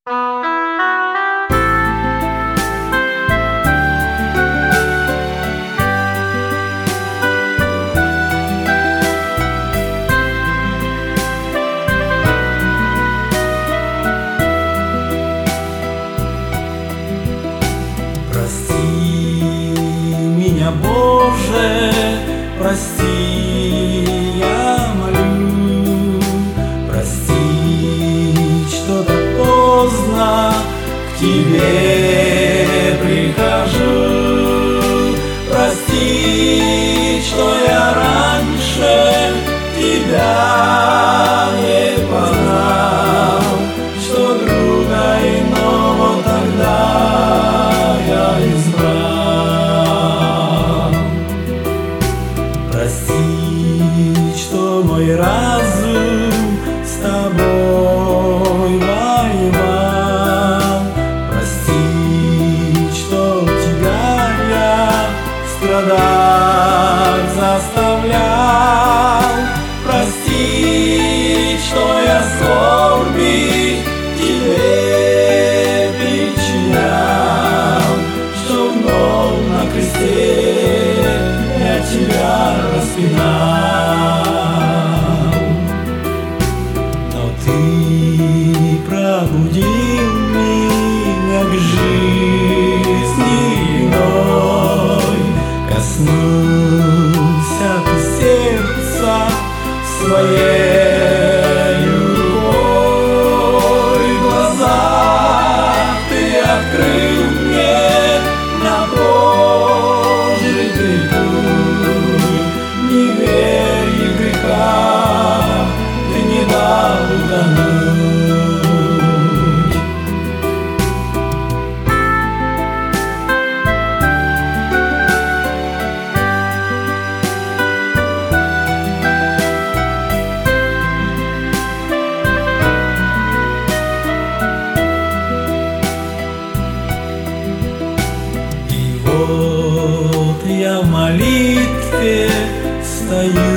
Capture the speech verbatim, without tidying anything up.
Боже, прости, я молю, прости, что так поздно к Тебе прихожу, прости, что я раньше Тебя не познал, что друга иного тогда я избрал. Прости, что мой разум с Тобой воевал. Прости, что Тебя я страдать заставлял. Прости, что я скорби Тебе причинял, что вновь на кресте я Тебя распинал. Но Ты пробудил меня к жизни иной, коснулся Ты сердца своею рукой, глаза Ты открыл мне на прожитый путь. Не верь в греха, Ты не дал утонуть. И вот я в молитве стою,